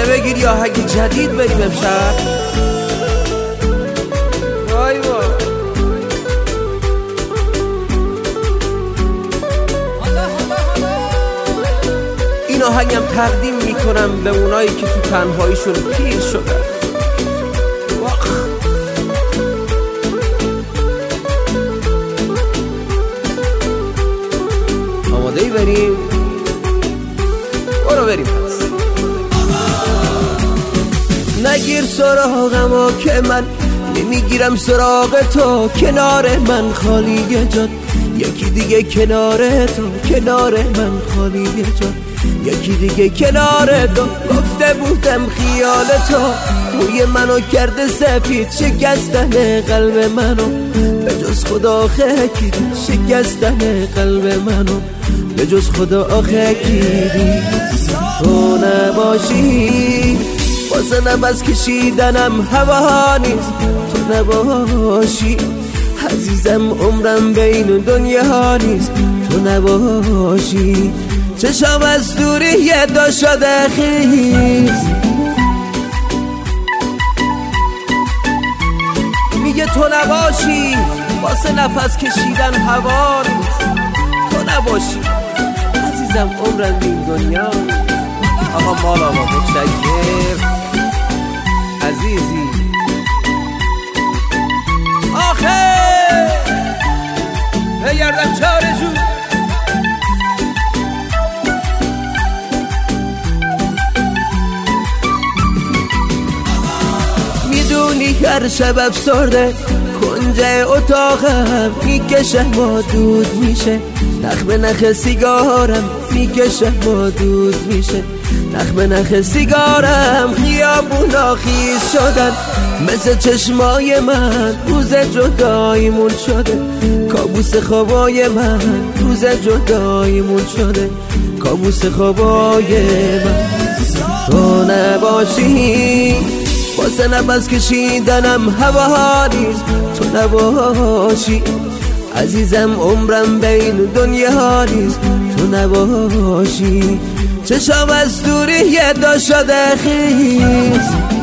بگیر یا آهنگ جدید بریم امشب. وای وای این آهنگم تقدیم میکنم به اونایی که تو تنهاییشون پیر شدن. آماده ای بریم؟ برو بریم پس. نگیر سراغم که من نمیگیرم سراغ تو، کنار من خالی جاد، یکی دیگه کنار تو، کنار من خالی جاد، یکی دیگه کنار تو. گفته بودم خیال تو موی منو کرده سفید، شکستن قلب منو به جز خدا خیلی، شکستن قلب منو به جز خدا خیلی. تو نباشی واسه نفس کشیدنم هوا نیست، تو نباشی عزیزم عمرم بین دنیا نیست، تو نباشی چشم از دوری یه دا شده خیز. میگه تو نباشی واسه نفس کشیدن هوا نیست، تو نباشی عزیزم عمرم بین دنیا. آقا مال آقا متشکر عزیزی. آخه بگردم چاره جون میدونی هر شب افسرده کنج اتاقم میکشه مادود میشه، نخ به نخ سیگارم میکشه مادود میشه، نخ به نخ سیگارم. خیابونا خیز شدن مثل چشمای من، روز جداییمون شده کابوس خوابای من، روز جداییمون شده کابوس خوابای من. تو نباشی واسه نفس کشیدنم هوا نیست، تو نباشی عزیزم عمرم بین دنیا نیست، تو نباشی چشم از دوری یه دا شده خیز.